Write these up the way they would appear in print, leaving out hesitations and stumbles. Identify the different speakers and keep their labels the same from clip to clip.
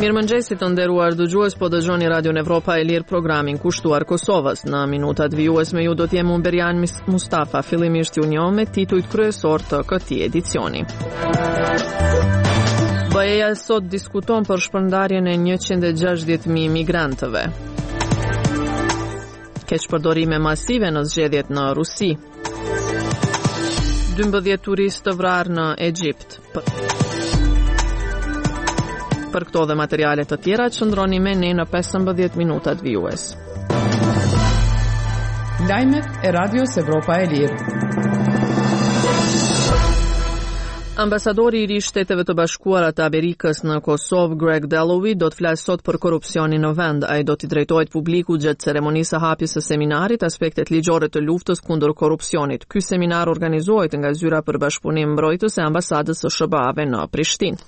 Speaker 1: Mirëmëngjesit të nderuar dëgjues, po dëgjoni Radion Evropa e Lirë, programin kushtuar Kosovës. Në minutat vijues me ju do t'jem unë Berian Mustafa, fillimisht ju njoh me titujt kryesor të këtij edicioni. BE-ja sot diskuton për shpërndarjen e 160.000 migrantëve. Keqpërdorime masive në zgjedhjet në Rusi. 12 turistë të vrarë në Egjipt. Për këto dhe materiale të tjera, qëndroni me ne në 15 minutat vijues.
Speaker 2: Lajmet e Radios Evropa e Lirë.
Speaker 1: Ambasadori i ri Shteteve të Bashkuara të Amerikës në Kosovë, Greg Dalloway, do të flasë sot për korrupsionin në vend. Ai do t'i drejtohet publiku gjatë ceremonisë së hapjes së seminarit Aspektet ligjore të luftës kundër korrupsionit. Ky seminar organizohet nga Zyra për Bashkëpunim Mbrojtës e Ambasadës së SBA-ve në Prishtinë.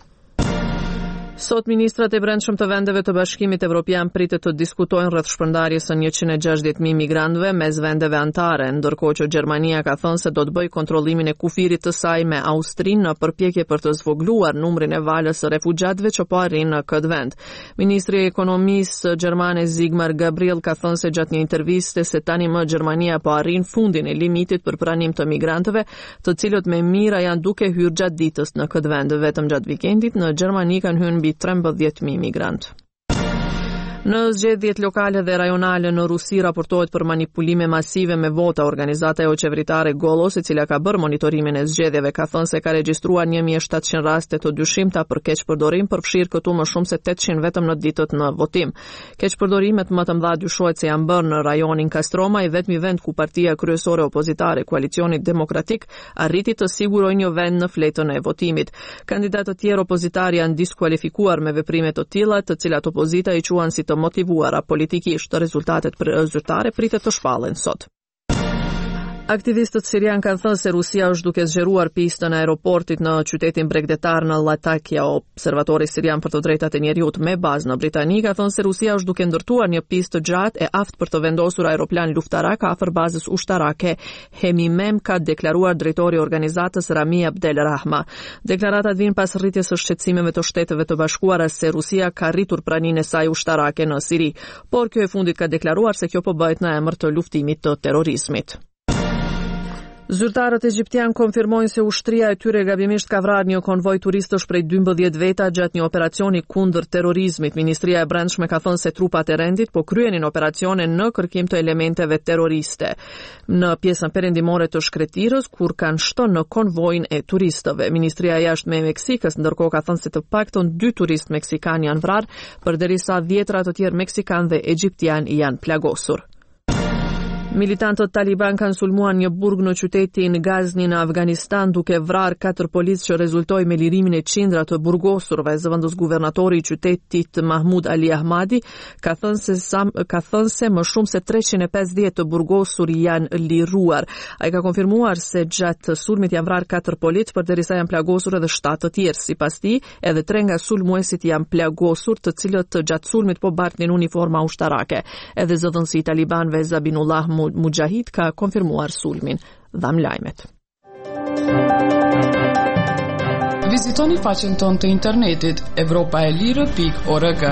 Speaker 1: Sot ministrat e brendshëm të vendeve të Bashkimit Evropian pritet të diskutojnë rreth shpërndarjes së 160.000 migrantëve mes vendeve anëtare, ndërkohë që Gjermania ka thënë se do të bëjë kontrollimin e kufirit të saj me Austrinë në përpjekje për të zvogëluar numrin e valës së refugjatëve që po arrin në këtë vend. Ministri i Ekonomisë gjermane Sigmar Gabriel ka thënë se gjatë një interviste se tani më Gjermania po arrin fundin e limitit për pranim të migrantëve, të cilët me mira janë duke hyrë gjatë ditës në këtë vend. Vetëm gjatë vikendit në Gjermani kanë hyrë mbi 13.000 migrantë. Në zgjedhjet lokale dhe rajonale në Rusi raportohet për manipulime masive me vota. Organizata qeveritare Golos, e cila ka bërë monitorimin e zgjedhjeve, ka thënë se ka regjistruar 1700 raste të dyshimta për keqpërdorim, përfshirë këtu më shumë se 800 vetëm në ditët në votim. Keqpërdorimet më të mëdha dyshohet se janë bërë në rajonin Kastroma, i vetmi vend ku partia kryesore opozitare, Koalicioni Demokratik, arriti të sigurojë një vend në fletën e votimit. Kandidatë të tjerë opozitari janë diskualifikuar me veprime të tilla, të cilat opozita i quajnë si të motivuara politikisht. Rezultatet zyrtare pritet të shpallen sot. Aktivistët sirian kanë thënë se Rusia është duke zgjeruar pistën e aeroportit në qytetin bregdetar në Latakia. Observatori sirian për të drejtat e njerëzit me bazë në Britani ka thënë se Rusia është duke ndërtuar një pistë të gjatë e aftë për të vendosur aeroplan luftarak afër bazës ushtarake Hemimem, ka deklaruar drejtori i organizatës Rami Abdel Rahma. Deklaratat vijnë pas rritjes së shqetësimeve të Shteteve të Bashkuara se Rusia ka rritur praninë e saj ushtarake në Siri, por kjo e fundit ka deklaruar se kjo po bëhet në emër të luftimit të terrorizmit. Zyrtarët egjiptian konfirmojnë se ushtria e tyre gabimisht ka vrarë një konvoj turistësh prej 12 veta gjatë një operacioni kundër terrorizmit. Ministria e Brendshme ka thënë se trupat e rendit po kryenin operacione në kërkim të elementeve terroriste në pjesën perëndimore të shkretirës, kur kanë shtonë në konvojin e turistëve. Ministria e Jashtme e Meksikës ndërkohë ka thënë se të paktën 2 turistë meksikan janë vrarë, përderisa 10 të tjerë meksikan dhe egjiptian janë plagosur. Militantët Taliban kanë sulmuar një burg në qytetin Ghazni në Afganistan, duke vrarë 4 policë që rezultoi me lirimin e qindra të burgosurve. Zëvendës guvernatori i qytetit Mahmud Ali Ahmadi ka thënë se më shumë se 350 të burgosur janë liruar. Ai ka konfirmuar se gjatë sulmit janë vrarë 4 policë, përderisa janë plagosur edhe 7 të tjerë. Sipas tij, edhe 3 nga sulmuesit janë plagosur, të cilët gjatë sulmit po bartnin uniforma ushtarake. Edhe zëvendësi i Talibanëve Zabinullah Mujahid ka konfirmuar sulmin. Dham lajmet.
Speaker 2: Vizitoni faqen tonë të internetit evropaelire.org.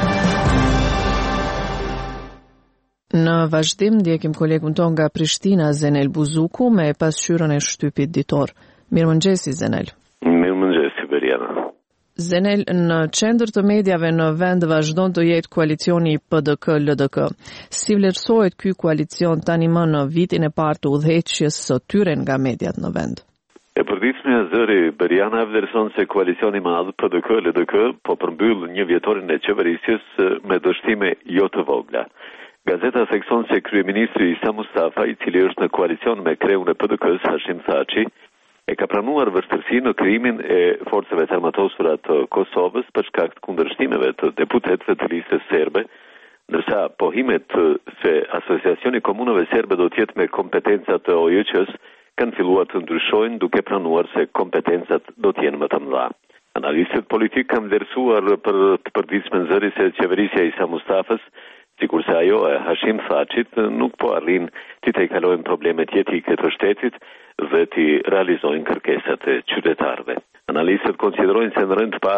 Speaker 1: Në vazhdim ndjekim kolegun ton nga Prishtina, Zenel Buzuku, me pasqyrën e shtypit ditor. Mirëmëngjesi, Zenel.
Speaker 3: Mirëmëngjesi, Beriana.
Speaker 1: Zenel, në qendër të medjave në vend vazhdon të jetë koalicioni PDK-LDK. Si vlerësohet ky koalicion tani më në vitin e parë të udhëheqjes së tyre nga mediat në vend?
Speaker 3: E përditshme e zëri, Beriana vlerëson se koalicioni madh PDK-LDK po përmbyll një vjetorin e qeverisjes me dështime jo të vogla. Gazeta thekson se kryeministri Isa Mustafa, i cili është në koalicion me kreun e PDK-s Hashim Thaçi, e ka pranuar vështirësi në krijimin e forcave të armatosura të Kosovës për shkak të kundërshtimeve të deputetëve të listës serbe, ndërsa pohimet se Asociacioni i Komunave Serbe do të jetë me kompetencat të OJQ-s kanë filluar të ndryshojnë, duke pranuar se kompetencat do të jenë më të mëdha. Analistët politik kanë vlerësuar për të përditshme zëri se qeverisja e Isa Mustafës, sikurse ajo e Hashim Thaçit, nuk po arrin të tejkalojnë problemet jetike të shtetit dhe të realizojnë kërkesat e qytetarëve. Analistët konsiderojnë se në rënd të parë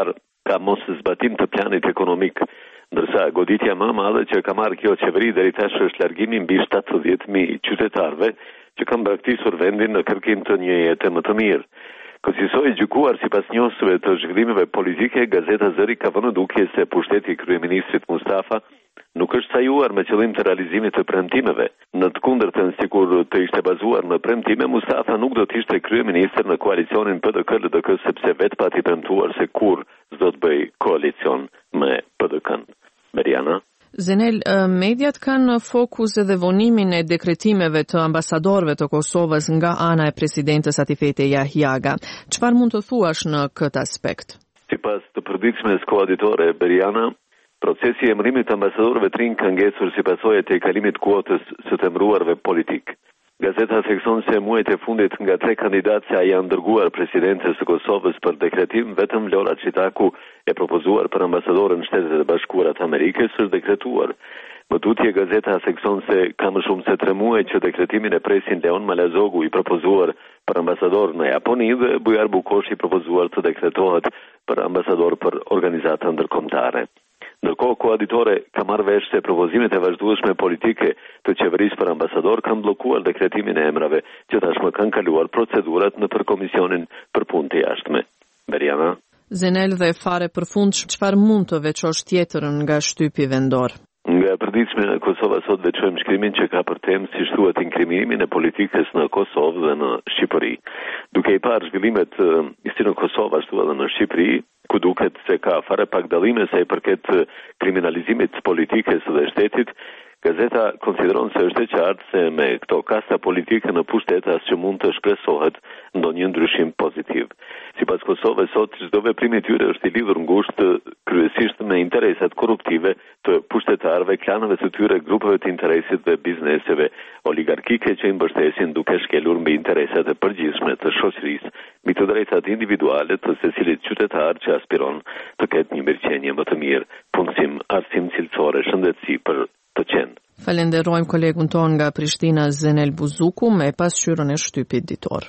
Speaker 3: ka mos zbatim të planit ekonomik, ndërsa goditja më e madhe që ka marrë kjo qeveri deri tash është largimi mbi 70.000 qytetarëve që kanë braktisur vendin në kërkim të një jete më të mirë. Kësaj gjykuar sipas njoftuesve të zhvillimeve politike, Gazeta Zëri ka vënë dukje se pushteti i kryeministrit Mustafa nuk është sajuar me qëllim të realizimit të premtimeve. Në të kundërtën, sikur të ishte bazuar në premtime, Mustafa nuk do të ishte kryeministër në koalicionin PDK-LDK sepse vetë pati premtuar se kur s'do të bëj koalicion me PDK-n. Beriana?
Speaker 1: Zenel, mediat kanë fokus edhe vonimin e dekretimeve të ambasadorëve të Kosovës nga ana e presidentes Atifete Jahjaga. Çfarë mund të thuash në këtë aspekt?
Speaker 3: Sipas të përditshmes koaditore Beriana, procesi i emërimit të ambasadorëve të rinj ka ngjecur si pasojë të kalimit kuotës së të emëruarve politik. Gazeta thekson se muajt e fundit nga 3 kandidatë që janë dërguar presidencës së Kosovës për dekretim, vetëm Lola Çitaku e propozuar për ambasadorën në Shtetet e Bashkuara të Amerikës është dekretuar. Më tutje Gazeta thekson se ka më shumë se 3 muaj që dekretimin e presin Leon Malazogu i propozuar për ambasador në Japoni dhe Bujar Bukoshi i propozuar të dekretohet për ambasador për organizata ndërkombëtare. Ndërkohë, koaditore ka marrë vesh se propozimet e vazhdueshme politike të qeverisë për ambasador kanë bllokuar dekretimin e emrave që tashmë kanë kaluar procedurat në komisionin për punë të jashtme. Beriana?
Speaker 1: Zenel, dhe fare përfund, çfarë mund të veçosh tjetër nga shtypi vendor?
Speaker 3: Nga përditshme në Kosovë sot veçojmë shkrimin që ka për temë si thuhet inkriminimin e politikës në Kosovë dhe në Shqipëri. Duke i parë zhvillimet si në Kosovë ashtu edhe në Shqipëri, ku duket se ka fare pak dallime sa i përket kriminalizimit politikës dhe shtetit, Gazeta konsideron se është e qartë se me këto kasta politike në pushtet as që mund të shpresohet ndonjë ndryshim pozitiv. Sipas Kosovës sot, çdo veprim i tyre është i lidhur ngushtë kryesisht me interesat korruptive të pushtetarëve, klaneve të tyre, grupeve të interesit dhe bizneseve oligarkike që i mbështesin duke shkelur mbi interesat e përgjithshme të shoqërisë, mbi të drejtat individuale të secilit qytetar që aspiron të ketë një mirëqenie më të mirë, punësim, arsim cilësore, shëndetësi për të qenë.
Speaker 1: Falenderojmë kolegun ton nga Prishtina Zenel Buzuku me pasqyrën e shtypit ditor.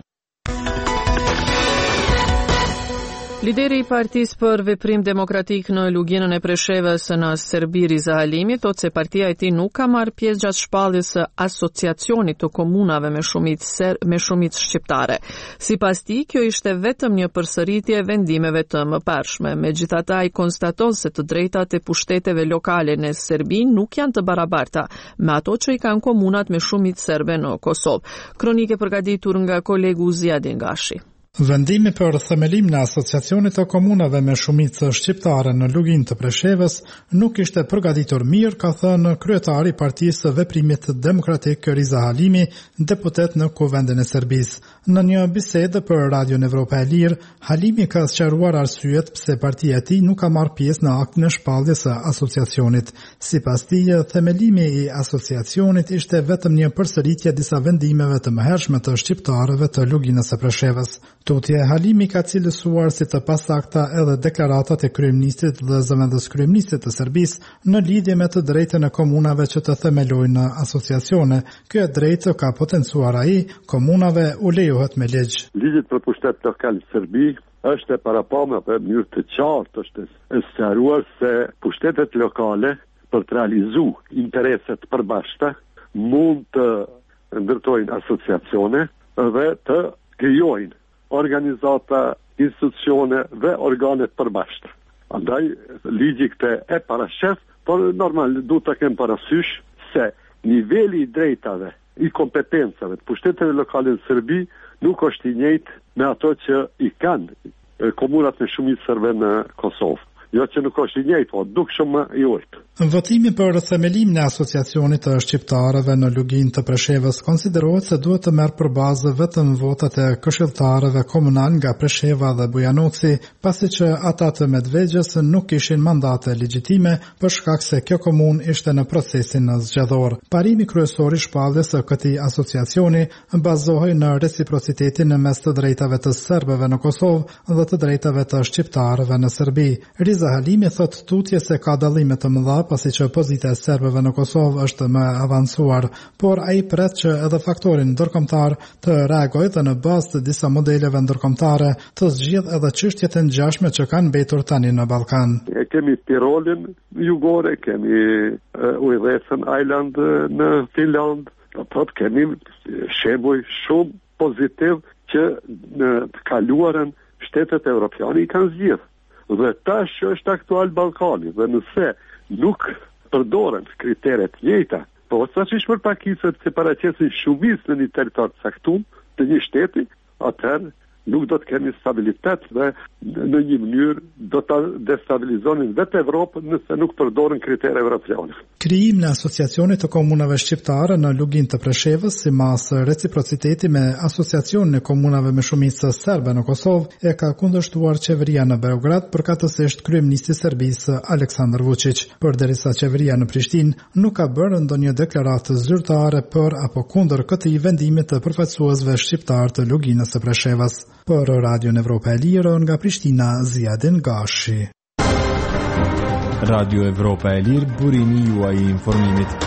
Speaker 1: Lideri i Partisë për Veprim Demokratik në luginën e Preshevës në Serbi, Riza Halimi, thotë se partia e tij nuk ka marrë pjesë gjatë shpalljes së asociacionit të komunave me shumicë shqiptare. Sipas tij, kjo ishte vetëm një përsëritje e vendimeve të mëparshme. Megjithatë, ai konstaton se të drejtat e pushteteve lokale në Serbi nuk janë të barabarta me ato që i kanë komunat me shumicë serbe në Kosovë. Kronike përgatitur nga kolegu Ziadin Gashi.
Speaker 4: Vendimi për themelim në asociacionit të komunave me shumicë shqiptare në Lugin të Preshevës nuk ishte përgatitur mirë, ka thënë kryetari i Partisë së Veprimit Demokratik Riza Halimi, deputet në Kuvendin e Serbisë. Në një bisedë për Radion Evropa e Lirë, Halimi ka sqaruar arsyet pse partia e tij nuk ka marrë pjesë në aktin e shpalljes së asociacionit. Sipas tij, themelimi i asociacionit ishte vetëm një përsëritje disa vendimeve të mëhershme të shqiptarëve të Luginës së Preshevës. Tutje, Halimi ka cilësuar si të pasakta edhe deklaratat e kryeministrit dhe zëvendës kryeministrit të Serbisë në lidhje me të drejtën e komunave që të themelojnë në asociacione. Kjo drejtë ka potencuar ai, komunave u lejohet me ligj.
Speaker 5: Ligjet për pushtet lokal në Serbi është e parapamë për mënyrë të qartë, është e sqaruar se pushtetet lokale për të realizuar intereset përbashkëta mund të ndërtojnë asociacione dhe të krijojnë organizata, institucione dhe organet përbashkëta. Andaj, ligji këtë e parashef, por normal, du të kem parasysh se niveli i drejtave, i kompetencave të pushteteve lokale në Serbi nuk është i njëjtë me ato që i kanë komunat me shumicë serbe në Kosovë. Jo që nuk është i njëjtë, po dukshëm më i ujtë.
Speaker 4: Votimi për themelimin e asociacionit të shqiptarëve në Lugin të Preshevës konsiderohet se duhet të merr për bazë vetëm votat e këshilltarëve komunal nga Presheva dhe Bujanoci, pasi që ata të Medvegjës nuk kishin mandate legjitime për shkak se kjo komunë ishte në procesin zgjedhor. Parimi kryesor i shpalljes së këtij asociacioni bazohej në reciprocitetin mes të drejtave të serbëve në Kosovë dhe të drejtave të shqiptarëve në Serbi. Riza Halimi thotë tutje se ka dallime të mëdha pasi që pozita e serbëve në Kosovë është më avancuar, por ai pret që edhe faktorin ndërkombëtar të reagojë dhe në bazë të disa modeleve ndërkombëtare të zgjidhë edhe çështjet e ngjashme që kanë mbetur tani në Ballkan.
Speaker 5: Kemi Tirolin jugore, kemi Ujresen Island në Finland, kemi shembuj shumë pozitiv që në të kaluarën shtetet evropiane i kanë zgjidhur. Dhe tash është aktual Ballkani, dhe nëse nuk përdoren kriteret njëjta, po saqësh për pakicët që paraqesin shumicën në një territor të caktuar të një shteti, atëherë nuk do të kemi stabilitet dhe në një mënyrë do të destabilizonin vetë Evropën nëse nuk përdoren kritere evropiane.
Speaker 4: Krijimi i asociacionit të komunave shqiptare në Lugin të Preshevës si mas reciprociteti me asociacionin e komunave me shumicë serbe në Kosovë e ka kundërshtuar qeveria në Beograd, përkatësisht kryeministri i Serbisë Aleksandar Vučić, përderisa qeveria në Prishtinë nuk ka bërë ndonjë deklaratë zyrtare për apo kundër këtij vendimi të përfaqësuesve shqiptar të Luginës së Preshevës. Për Radio Evropa e Lirë nga Prishtina, Ziadin Gashi.
Speaker 6: Radio Evropa e Lirë, burimi juaj i informimit.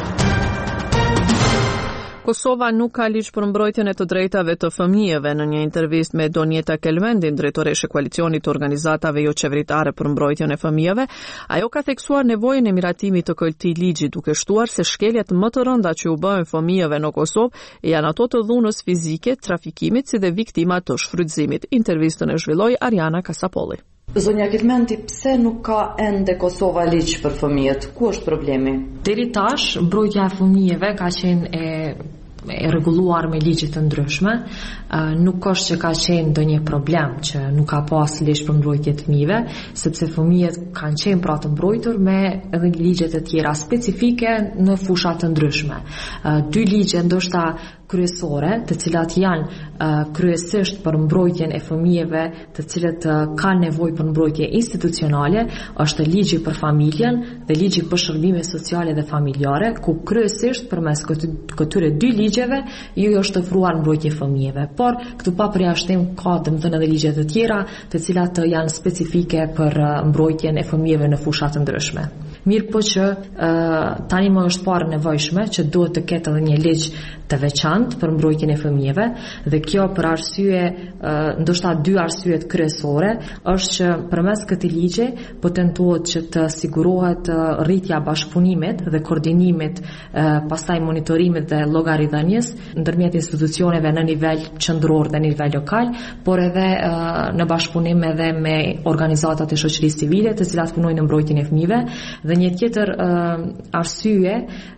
Speaker 1: Kosova nuk ka ligj për mbrojtjen e të drejtave të fëmijëve. Në një intervistë me Donjeta Kelmendin, drejtoreshe e koalicionit të organizatave jo qeveritare për mbrojtjen e fëmijëve, ajo ka theksuar nevojën e miratimit të këtij ligji, duke shtuar se shkeljet më të rënda që u bëhen fëmijëve në Kosovë janë ato të dhunës fizike, trafikimit si dhe viktima të shfrytëzimit. Intervistën e zhvilloi Ariana Kasapolli.
Speaker 7: Zonja Kelmendi, pse nuk ka ende Kosova ligj për fëmijët? Ku është problemi?
Speaker 8: Deri tash, mbrojtja e fëmijëve ka qenë e rregulluar me ligje të ndryshme, nuk është që ka qenë ndonjë problem që nuk ka pas ligj për mbrojtje të fëmijëve, sepse fëmijët kanë qenë pra të mbrojtur me edhe ligje të tjera specifike në fusha të ndryshme. Dy ligje ndoshta kryesore, të cilat janë kryesisht për mbrojtjen e fëmijëve, të cilët kanë nevojë për mbrojtje institucionale, është ligji për familjen dhe ligji për shërbime sociale dhe familjare, ku kryesisht përmes këtyre dy ligjeve ju është ofruar mbrojtje fëmijëve. Por këtu pa përjashtim ka domethënë edhe ligje të tjera, të cilat janë specifike për mbrojtjen e fëmijëve në fusha të ndryshme. Mirë po që tani më është parë nevojshme që duhet të ketë edhe një ligj të veçantë për mbrojtjen e fëmijëve, dhe kjo për arsye, ndoshta dy arsyet kryesore, është që përmes këtij ligji po tentohet që të sigurohet rritja bashkëpunimit dhe koordinimit, pastaj monitorimit dhe llogaridhënies ndërmjet institucioneve në nivel qendror dhe nivel lokal, por edhe në bashkëpunim edhe me organizatat e shoqërisë civile të cilat punojnë në mbrojtjen e fëmijëve. Dhe një tjetër arsye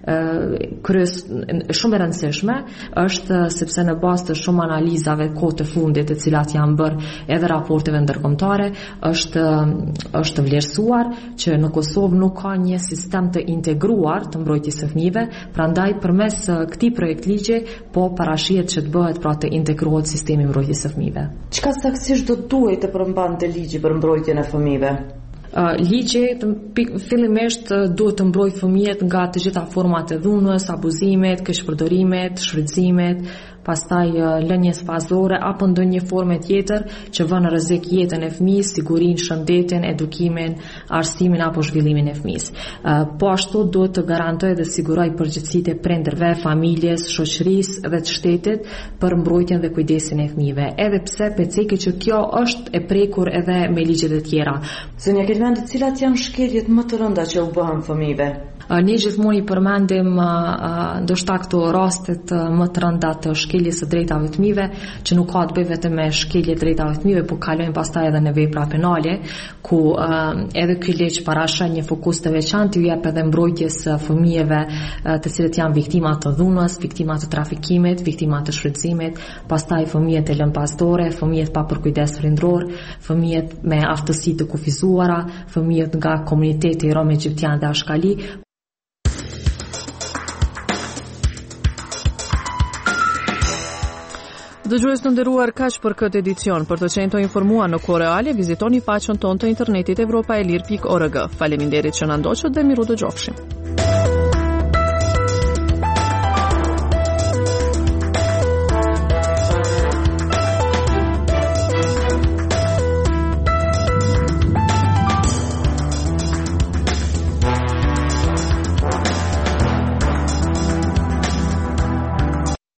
Speaker 8: shumë e rëndësishme është sepse në bazë të shumë analizave kohë të fundit të cilat janë bërë edhe raporteve ndërkombëtare, është vlerësuar që në Kosovë nuk ka një sistem të integruar të mbrojtjes së fëmijëve, prandaj përmes këtij projekt ligji po parashihet që të bëhet pra të integrohet sistemi i mbrojtjes së fëmijëve.
Speaker 7: Çka saktësisht do duhet të përmbante ligji për mbrojtjen e fëmijëve?
Speaker 8: Ligji fillimisht duhet të mbrojë fëmijët nga të gjitha format e dhunës, abuzimit, keqpërdorimet, shfrytëzimit, pastaj lënies fazore apo ndonjë formë tjetër që vën në rrezik jetën e fëmijës, sigurinë, shëndetin, edukimin, arsimin apo zhvillimin e fëmijës. Po ashtu duhet të garantojë dhe sigurojë përgjegjësitë e prindërve, familjes, shoqërisë dhe të shtetit për mbrojtjen dhe kujdesin e fëmijëve. Edhe pse peceki që kjo është e prekur edhe me ligjet e tjera.
Speaker 7: Zonja Kelmendi, cilat janë shkeljet më të rënda që u bëhen fëmijëve?
Speaker 8: Ne gjithmonë i përmendim ndoshta këto rastet më të rënda të shkeljes së drejtave të fëmijëve, që nuk ka të bëjë vetëm me shkelje të drejtave të fëmijëve, por kalojnë pastaj edhe në vepra penale, ku edhe ky ligj parashon një fokus të veçantë, ju jep edhe mbrojtjes fëmijëve të cilët janë viktima të dhunës, viktima të trafikimit, viktima të shfrytëzimit, pastaj fëmijët e lënë pastore, fëmijët pa përkujdes prindror, fëmijët me aftësi të kufizuara, fëmijët nga komuniteti rom egjiptian dhe ashkali.
Speaker 1: Dëgjues të nderuar, kaq për këtë edicion. Për të qenë të informuar në kohë reale, vizitoni faqen tonë të internetit evropaelir.org. Faleminderit që na ndoqët dhe miru dëgjofshim.